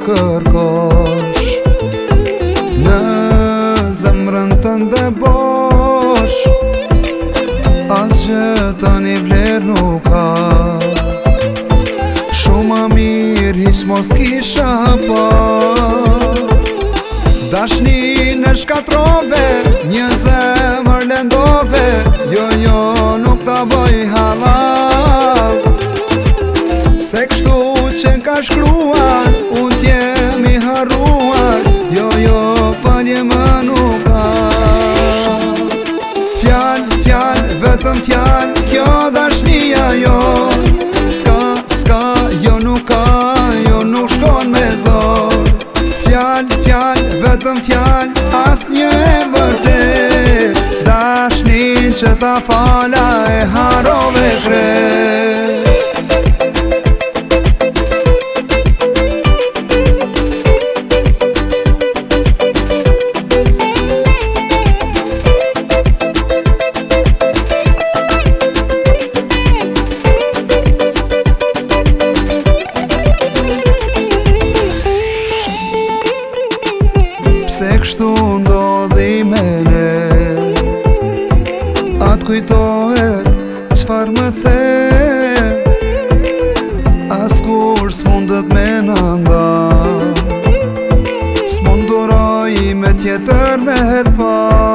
kërkosh në zemrën tënde bosh, asgjë tani vlerë nuk ka. Shumë ma mirë hiq mos t'kisha pa. Dashni në shkatrove, një zemër lendove, jo nuk ta bëj halal. Se kështu që n'ka shkruar, unë t'jemi harruar, jo falje më nuk ka. Fjall, vetëm fjall, kjo dashnia jon, s'ka, jo nuk ka, jo nuk shkon me zor. Fjall, vetëm fjall, as një e vërtet, dashnin që ta fala e harove krejt. Se kështu ndodhi me ne, atë kujtohet qfar më the, as kur s'mundet me nënda, s'munduroj me tjetër me t'pa.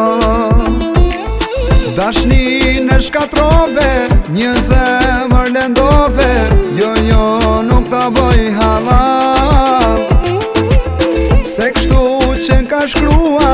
Dashni në shkatrove, një zemër lendove, jo nuk ta bëj halal. Se kështu që n'ka shkruar,